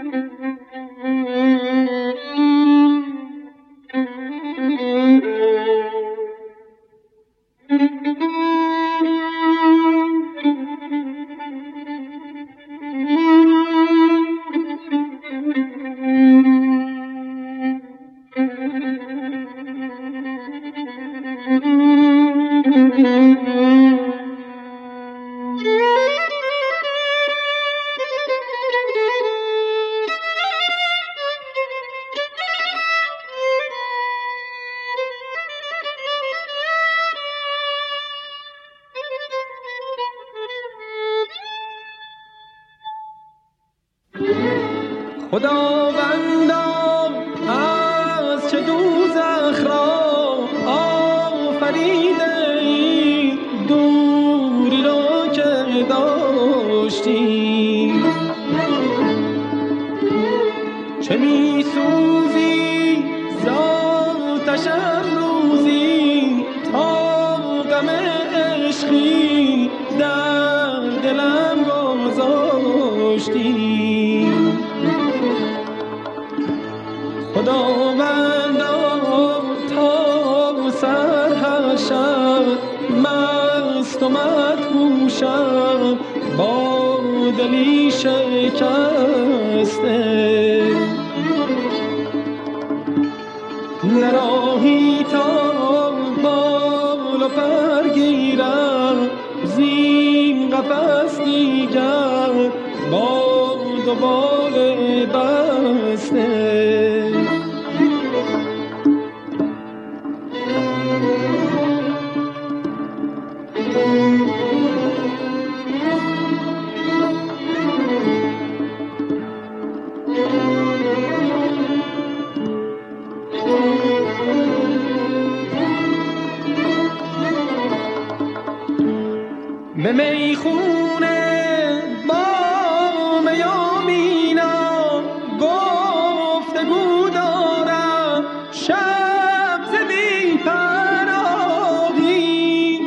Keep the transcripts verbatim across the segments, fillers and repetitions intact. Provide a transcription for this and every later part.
خداوندا از چه دوزخ را آفریده ای، دوری را که داشتی چه می سوزی ذاتش روزی تا غم عشقی در دلم گذاشتی. خداوندا تا سر هر شب مست و مدهوشم با دلی شکسته، نراهی تا بال و پر گیرم زین قفس دیگر با دو بال بسته. به میخونه با میامینا گفتگو دارم شب ز بی پناهی،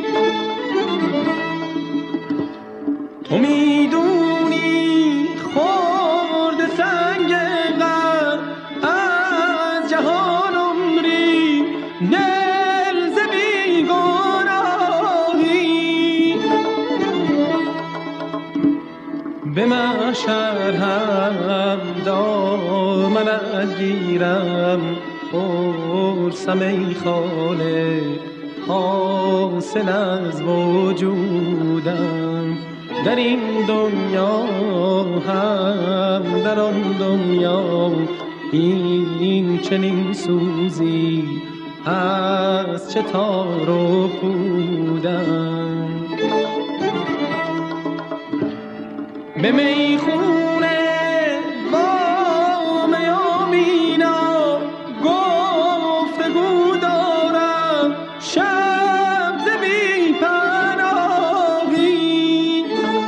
تو میدونی خورد سنگ غم از جهان عمری دل ز بیگناهی، به محشر هم دامنت گیرم پرسم ای خالق حاصل از وجودم در این دنیا هم در آن دنیا، این چنین سوزی از چه تار و پودم. به میخونه با میامینا گفتگو دارم شب ز بی پناهی،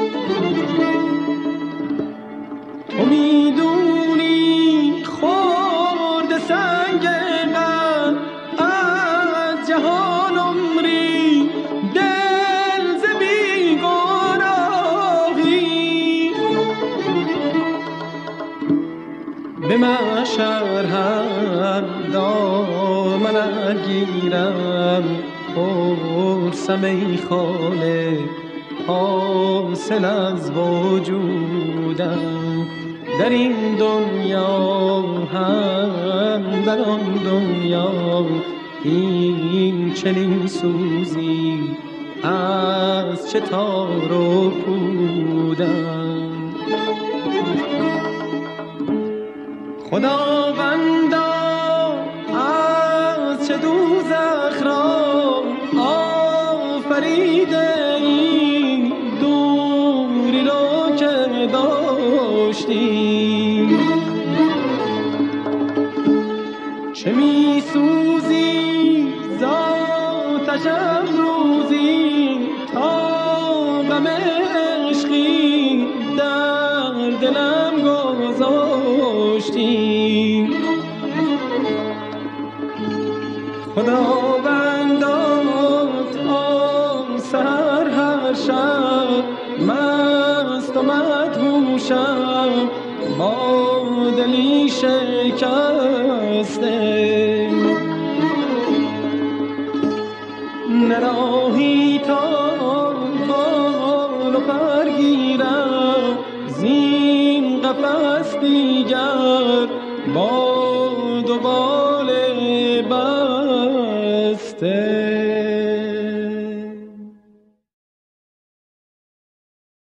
تو میدونی خورد سنگ غم از جهان عمری دل ز بیگناهی، به محشر هم دامنت گیرم پرسم ای خالق حاصل از وجودم در این دنیا هم در آن دنیا، این چنین سوزی از چه تار و پودم. خداوندا از چه دوزخ را آفریده ای، دوری را که داشتی چه می سوزی ذاتش روزی تا غم عشقی در دلم گذاشتی. خداوندا تا سحر هر شب مست و مدهوشم با دلی شکسته نراهی تا بال و برگیرم زین قفس دیگر با دو بال بسته